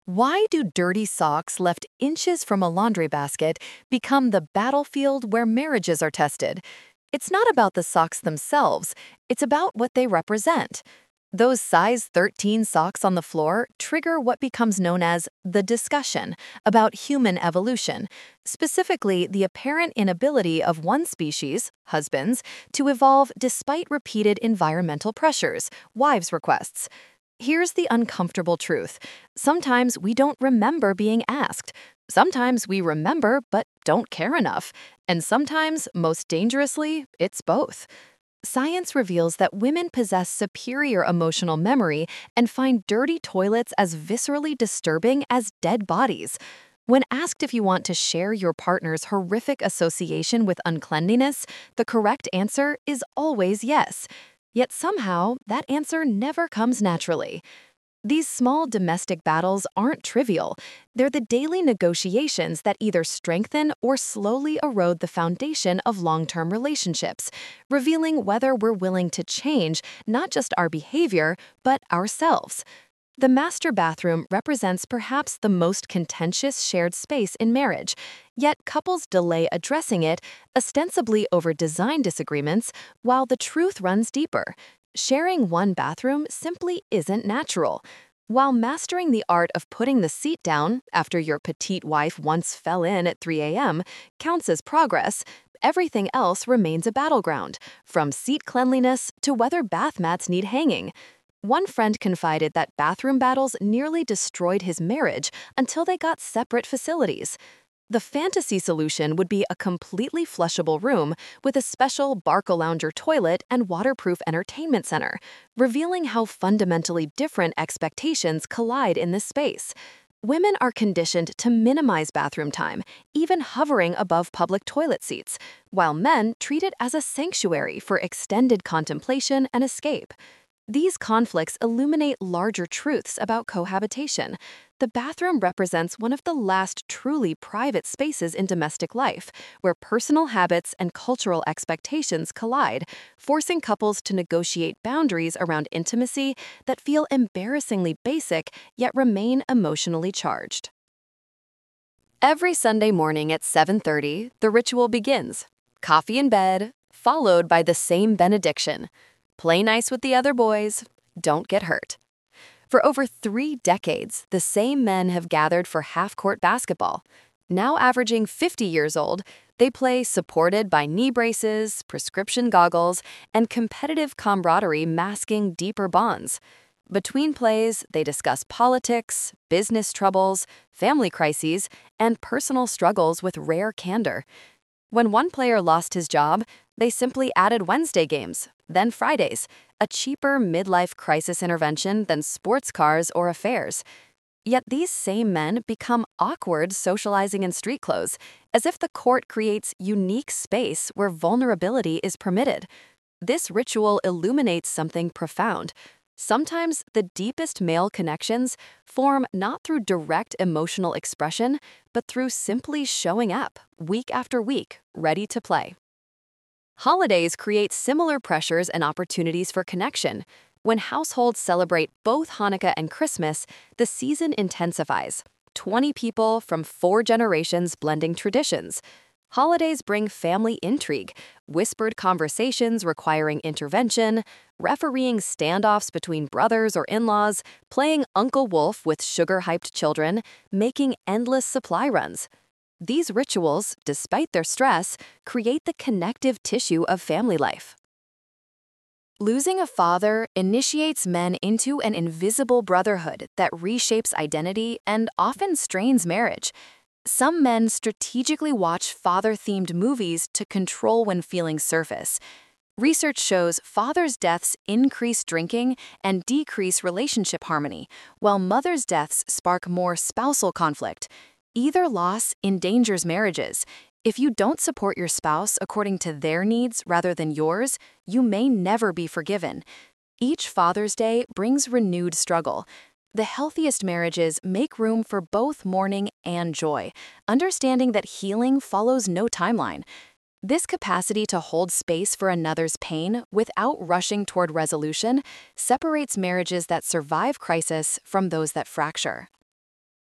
Why do dirty socks left inches from a laundry basket become the battlefield where marriages are tested? It's not about the socks themselves, it's about what they represent. Those size 13 socks on the floor trigger what becomes known as the discussion about human evolution, specifically the apparent inability of one species, husbands, to evolve despite repeated environmental pressures, wives' requests. Here's the uncomfortable truth. Sometimes we don't remember being asked. Sometimes we remember but don't care enough. And sometimes, most dangerously, it's both. Science reveals that women possess superior emotional memory and find dirty toilets as viscerally disturbing as dead bodies. When asked if you want to share your partner's horrific association with uncleanliness, the correct answer is always yes. Yet somehow, that answer never comes naturally. These small domestic battles aren't trivial. They're the daily negotiations that either strengthen or slowly erode the foundation of long-term relationships, revealing whether we're willing to change not just our behavior, but ourselves. The master bathroom represents perhaps the most contentious shared space in marriage, yet couples delay addressing it, ostensibly over design disagreements, while the truth runs deeper. Sharing one bathroom simply isn't natural. While mastering the art of putting the seat down after your petite wife once fell in at 3 a.m. counts as progress, everything else remains a battleground, from seat cleanliness to whether bath mats need hanging. One friend confided that bathroom battles nearly destroyed his marriage until they got separate facilities. The fantasy solution would be a completely flushable room with a special Barcalounger toilet and waterproof entertainment center, revealing how fundamentally different expectations collide in this space. Women are conditioned to minimize bathroom time, even hovering above public toilet seats, while men treat it as a sanctuary for extended contemplation and escape. These conflicts illuminate larger truths about cohabitation. The bathroom represents one of the last truly private spaces in domestic life, where personal habits and cultural expectations collide, forcing couples to negotiate boundaries around intimacy that feel embarrassingly basic yet remain emotionally charged. Every Sunday morning at 7:30, the ritual begins. Coffee in bed, followed by the same benediction. Play nice with the other boys, don't get hurt. For over 3 decades, the same men have gathered for half-court basketball. Now averaging 50 years old, they play supported by knee braces, prescription goggles, and competitive camaraderie masking deeper bonds. Between plays, they discuss politics, business troubles, family crises, and personal struggles with rare candor. When one player lost his job, they simply added Wednesday games, then Fridays, a cheaper midlife crisis intervention than sports cars or affairs. Yet these same men become awkward socializing in street clothes, as if the court creates unique space where vulnerability is permitted. This ritual illuminates something profound. Sometimes the deepest male connections form not through direct emotional expression, but through simply showing up, week after week, ready to play. Holidays create similar pressures and opportunities for connection. When households celebrate both Hanukkah and Christmas, the season intensifies. 20 people from 4 generations blending traditions. Holidays bring family intrigue, whispered conversations requiring intervention, refereeing standoffs between brothers or in-laws, playing Uncle Wolf with sugar-hyped children, making endless supply runs. These rituals, despite their stress, create the connective tissue of family life. Losing a father initiates men into an invisible brotherhood that reshapes identity and often strains marriage. Some men strategically watch father-themed movies to control when feelings surface. Research shows fathers' deaths increase drinking and decrease relationship harmony, while mothers' deaths spark more spousal conflict. Either loss endangers marriages. If you don't support your spouse according to their needs rather than yours, you may never be forgiven. Each Father's Day brings renewed struggle. The healthiest marriages make room for both mourning and joy, understanding that healing follows no timeline. This capacity to hold space for another's pain without rushing toward resolution separates marriages that survive crisis from those that fracture.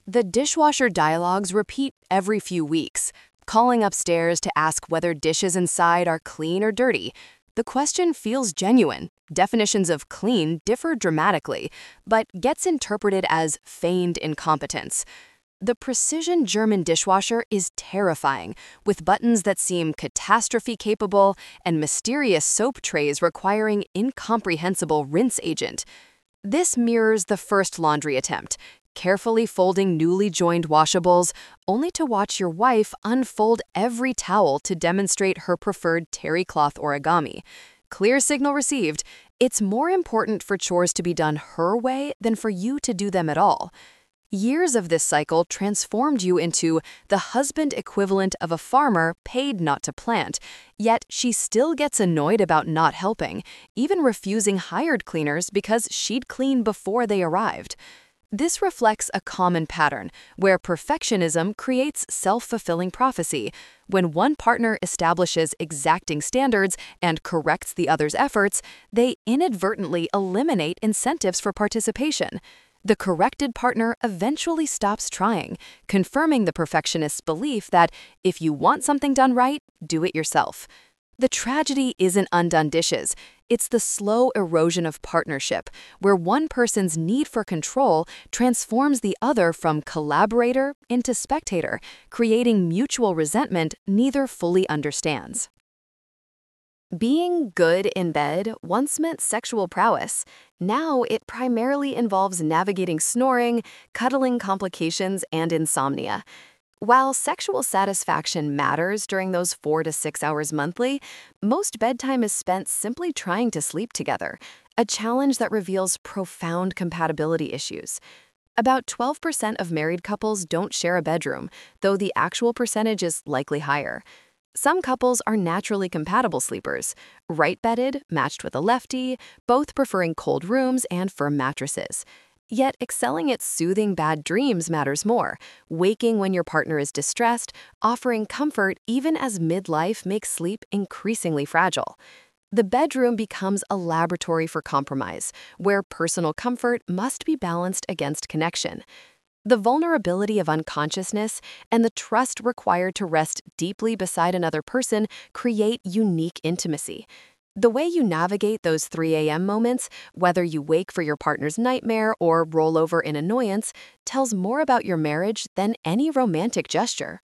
The dishwasher dialogues repeat every few weeks, calling upstairs to ask whether dishes inside are clean or dirty. The question feels genuine. Definitions of clean differ dramatically, but gets interpreted as feigned incompetence. The precision German dishwasher is terrifying, with buttons that seem catastrophe-capable and mysterious soap trays requiring incomprehensible rinse agent. This mirrors the first laundry attempt, carefully folding newly joined washables, only to watch your wife unfold every towel to demonstrate her preferred terry cloth origami. Clear signal received. It's more important for chores to be done her way than for you to do them at all. Years of this cycle transformed you into the husband equivalent of a farmer paid not to plant, yet she still gets annoyed about not helping, even refusing hired cleaners because she'd clean before they arrived. This reflects a common pattern where perfectionism creates self-fulfilling prophecy. When one partner establishes exacting standards and corrects the other's efforts, they inadvertently eliminate incentives for participation. The corrected partner eventually stops trying, confirming the perfectionist's belief that if you want something done right, do it yourself. The tragedy isn't undone dishes. It's the slow erosion of partnership, where one person's need for control transforms the other from collaborator into spectator, creating mutual resentment neither fully understands. Being good in bed once meant sexual prowess. Now it primarily involves navigating snoring, cuddling complications, and insomnia. While sexual satisfaction matters during those 4 to 6 hours monthly, most bedtime is spent simply trying to sleep together, a challenge that reveals profound compatibility issues. About 12% of married couples don't share a bedroom, though the actual percentage is likely higher. Some couples are naturally compatible sleepers, right-bedded, matched with a lefty, both preferring cold rooms and firm mattresses. Yet excelling at soothing bad dreams matters more, waking when your partner is distressed, offering comfort even as midlife makes sleep increasingly fragile. The bedroom becomes a laboratory for compromise, where personal comfort must be balanced against connection. The vulnerability of unconsciousness and the trust required to rest deeply beside another person create unique intimacy. The way you navigate those 3 a.m. moments, whether you wake for your partner's nightmare or roll over in annoyance, tells more about your marriage than any romantic gesture.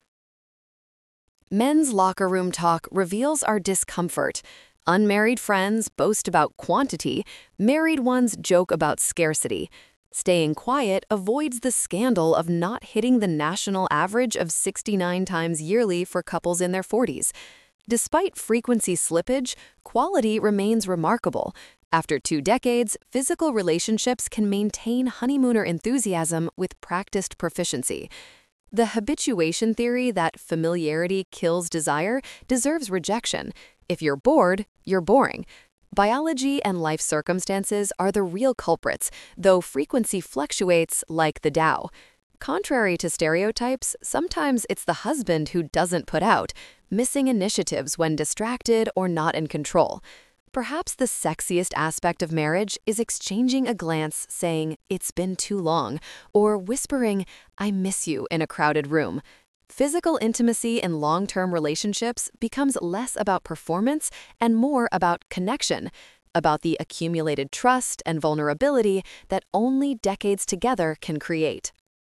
Men's locker room talk reveals our discomfort. Unmarried friends boast about quantity, married ones joke about scarcity. Staying quiet avoids the scandal of not hitting the national average of 69 times yearly for couples in their 40s. Despite frequency slippage, quality remains remarkable. After 2 decades, physical relationships can maintain honeymooner enthusiasm with practiced proficiency. The habituation theory that familiarity kills desire deserves rejection. If you're bored, you're boring. Biology and life circumstances are the real culprits, though frequency fluctuates like the Dow. Contrary to stereotypes, sometimes it's the husband who doesn't put out, missing initiatives when distracted or not in control. Perhaps the sexiest aspect of marriage is exchanging a glance saying, "It's been too long," or whispering, "I miss you," in a crowded room. Physical intimacy in long-term relationships becomes less about performance and more about connection, about the accumulated trust and vulnerability that only decades together can create.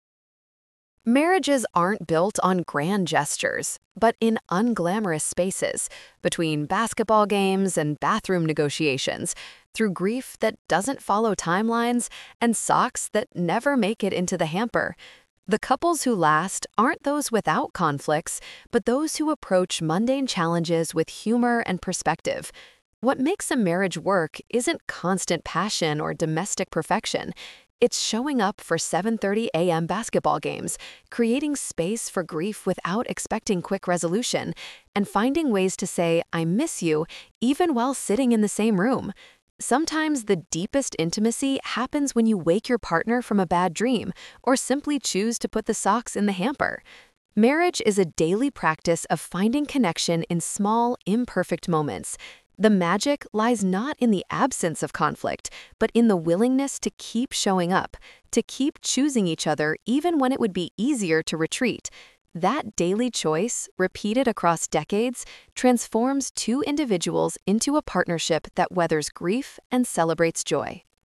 Marriages aren't built on grand gestures, but in unglamorous spaces, between basketball games and bathroom negotiations, through grief that doesn't follow timelines and socks that never make it into the hamper. The couples who last aren't those without conflicts, but those who approach mundane challenges with humor and perspective. What makes a marriage work isn't constant passion or domestic perfection. It's showing up for 7:30 a.m. basketball games, creating space for grief without expecting quick resolution, and finding ways to say, "I miss you," even while sitting in the same room. Sometimes the deepest intimacy happens when you wake your partner from a bad dream or simply choose to put the socks in the hamper. Marriage is a daily practice of finding connection in small, imperfect moments. The magic lies not in the absence of conflict, but in the willingness to keep showing up, to keep choosing each other even when it would be easier to retreat. That daily choice, repeated across decades, transforms two individuals into a partnership that weathers grief and celebrates joy.